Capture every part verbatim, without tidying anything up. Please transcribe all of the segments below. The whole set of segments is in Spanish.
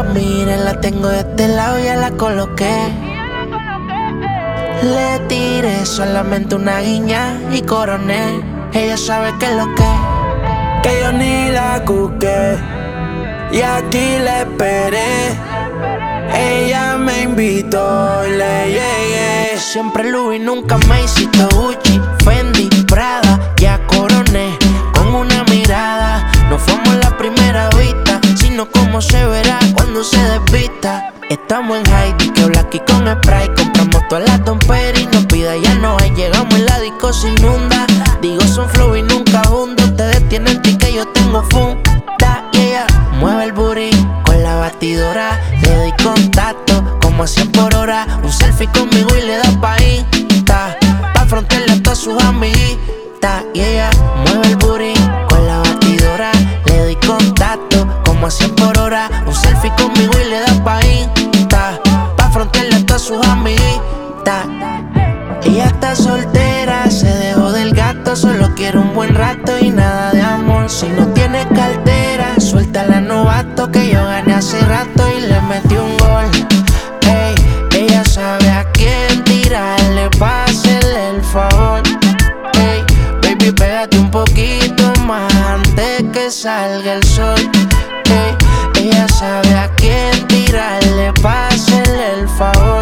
Miren, la tengo de este lado, ya la coloqué. Le tiré solamente una guiña y coroné. Ella sabe que es lo que Que yo ni la cuqué y aquí la esperé. Ella me invitó y le llegué. Siempre Louis, nunca me hiciste Gucci, Fendi, Prada, ya coroné con una mirada. No fuimos la primera vista, sino como se verá cuando se desvista. Estamos en Heidi, que Blacky con spray. Compramos toda la tompera y nos pida ya no hay. Llegamos en la disco se inunda. Digo son flow y nunca juntos. Ustedes tienen ticket, yo tengo funda. Y ella mueve el booty con la batidora. Le doy contacto como a cien por hora. Un selfie conmigo y le da pa' Insta, pa' frontearle a todas sus amiguitas. Y ella mueve el booty con la batidora. Le doy contacto como a cien por hora. Un selfie conmigo y le da pa' Insta, pa' frontearle a todas sus amiguitas. Ella está soltera, se dejó del gato. Solo quiere un buen rato y nada de amor. Si no tiene cartera, suéltala novato, que yo gané hace rato y le metí un gol. Ey, ella sabe a quién tirarle, pa' hacerle el favor. Ey, baby, pégate un poquito más antes que salga el sol. Ey, ella sabe a quién tirarle, pa' hacerle el favor.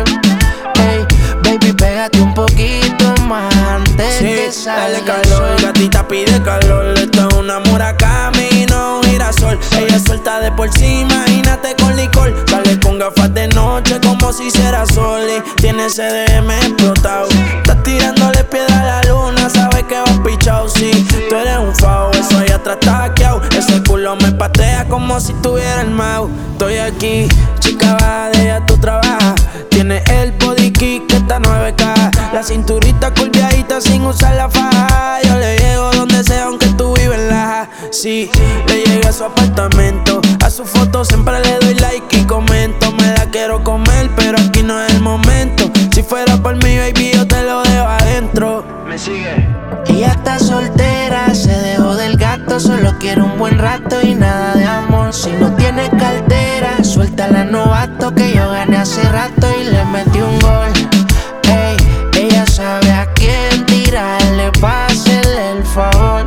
Ey, baby, pégate un poquito más antes Sí, que salga dale el calor, sol. gatita pide calor. Esto es una Murakami, no un girasol. Ella suelta de por sí, imagínate con licor. Sale con gafas de noche como si fuera sol. Y tiene C D M explotado. Estás tirándole piedra a la luna, sabes que vas pichao. Sí, tú eres un fao, eso allá atrás está hackeado. Ese culo me patea como si tuviera el mouse. Estoy aquí, chica, baja de ella tú trabajas. Tiene el body kick que está nueve K. La cinturita curviadita sin usar la faja. Yo le llego donde sea aunque tú vives en la. Sí, le llegué a su apartamento. A su foto siempre le doy like y comento. Me la quiero comer pero aquí no es el momento. Si fuera por mi baby yo te lo dejo adentro. ¿Me sigue? Ella está soltera, se dejó del gato. Solo quiere un buen rato y nada de amor. Si no tiene cartera, suéltala novato, que yo gané hace rato y le metí un gol. Ey, ella sabe a quién tirarle, pa' hacerle el favor.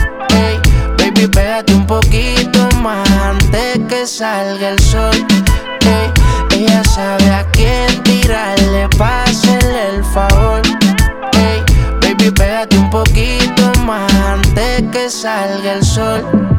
Ey, baby, pégate un poquito más antes que salga el sol. Ey, ella sabe a quién tirarle, pa' hacerle el favor. Ey, baby, pégate un poquito más antes que salga el sol.